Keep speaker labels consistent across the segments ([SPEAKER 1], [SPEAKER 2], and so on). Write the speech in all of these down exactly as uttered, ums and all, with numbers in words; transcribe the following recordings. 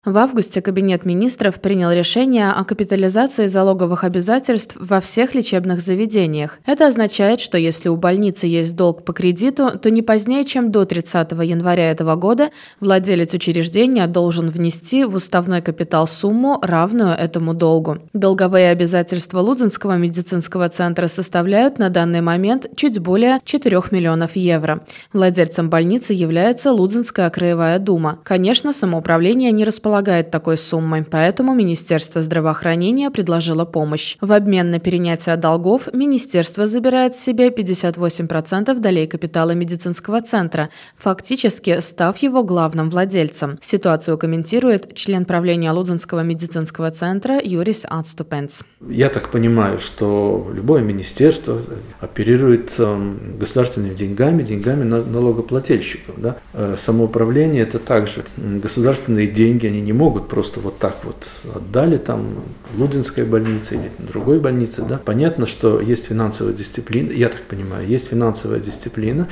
[SPEAKER 1] В августе Кабинет министров принял решение о капитализации залоговых обязательств во всех лечебных заведениях. Это означает, что если у больницы есть долг по кредиту, то не позднее, чем до тридцатого января этого года владелец учреждения должен внести в уставной капитал сумму, равную этому долгу. Долговые обязательства Лудзенского медицинского центра составляют на данный момент чуть более четырёх миллионов евро. Владельцем больницы является Лудзенская краевая дума. Конечно, самоуправление не располагает полагает такой суммой, поэтому Министерство здравоохранения предложило помощь. В обмен на перенятие долгов министерство забирает себе пятьдесят восемь процентов долей капитала медицинского центра, фактически став его главным владельцем. Ситуацию комментирует член правления Лудзенского медицинского центра Юрис Ацтупенс.
[SPEAKER 2] Я так понимаю, что любое министерство оперирует государственными деньгами, деньгами налогоплательщиков. Да? Самоуправление – это также государственные деньги, они не могут просто вот так вот отдали там Лудзенской больнице или другой больнице. Да? Понятно, что есть финансовая дисциплина, я так понимаю, есть финансовая дисциплина,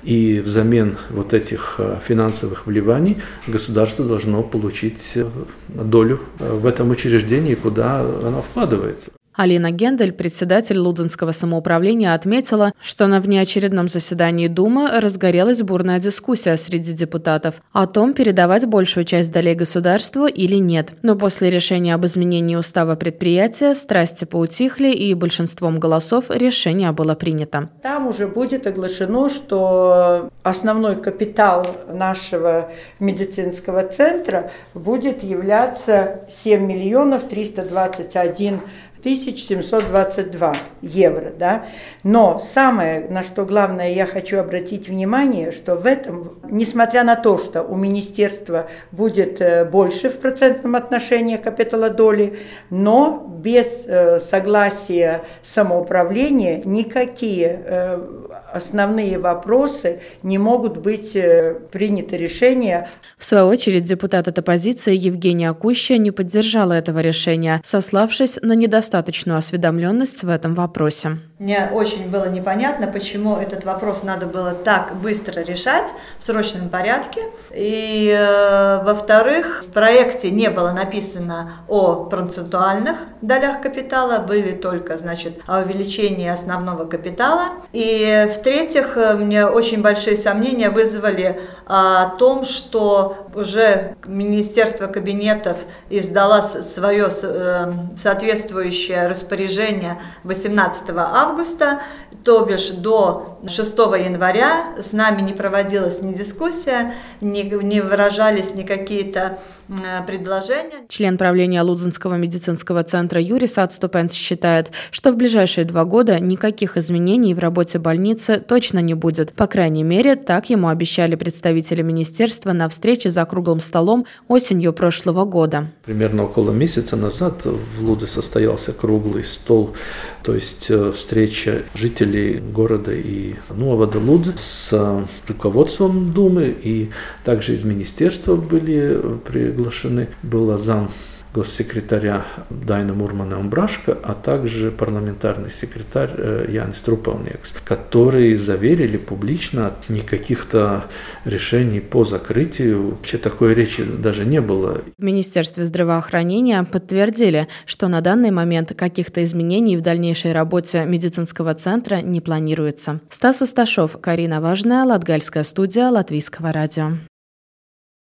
[SPEAKER 2] и взамен вот этих финансовых вливаний государство должно получить долю в этом учреждении, куда она вкладывается.
[SPEAKER 1] Алина Гендель, председатель Лудзенского самоуправления, отметила, что на внеочередном заседании Думы разгорелась бурная дискуссия среди депутатов о том, передавать большую часть долей государству или нет. Но после решения об изменении устава предприятия страсти поутихли, и большинством голосов решение было принято.
[SPEAKER 3] Там уже будет оглашено, что основной капитал нашего медицинского центра будет являться семь миллионов триста двадцать один тысяч семьсот двадцать два евро, да. Но самое, на что главное я хочу обратить внимание, что в этом, несмотря на то, что у министерства будет больше в процентном отношении капитала доли, но без э, согласия самоуправления никакие э, основные вопросы не могут быть э, приняты решения.
[SPEAKER 1] В свою очередь, депутат от оппозиции Евгения Куща не поддержала этого решения, сославшись на недостаточность достаточную осведомленность в этом вопросе.
[SPEAKER 4] Мне очень было непонятно, почему этот вопрос надо было так быстро решать в срочном порядке. И, э, во-вторых, в проекте не было написано о процентуальных долях капитала, были только, значит, о увеличении основного капитала. И, в-третьих, мне очень большие сомнения вызвали о том, что уже Министерство кабинетов издало свое э, соответствующее распоряжение восемнадцатого августа, то бишь до шестого января с нами не проводилась ни дискуссия, ни, не выражались ни какие-то э, предложения.
[SPEAKER 1] Член правления Лудзенского медицинского центра Юрис Ацтупенс считает, что в ближайшие два года никаких изменений в работе больницы точно не будет. По крайней мере, так ему обещали представители министерства на встрече за круглым столом осенью прошлого года.
[SPEAKER 2] Примерно около месяца назад в Лудзе состоялся круглый стол, то есть встреча жителей города и Нового Лудзе с руководством Думы, и также из министерства были приглашены, была зам госсекретаря Дайна Мурмана-Умбрашка, а также парламентарный секретарь Янис Трупалниекс, которые заверили публично никаких-то решений по закрытию. Вообще такой речи даже не было.
[SPEAKER 1] В Министерстве здравоохранения подтвердили, что на данный момент каких-то изменений в дальнейшей работе медицинского центра не планируется. Стас Асташов, Карина Важная, Латгальская студия Латвийского радио.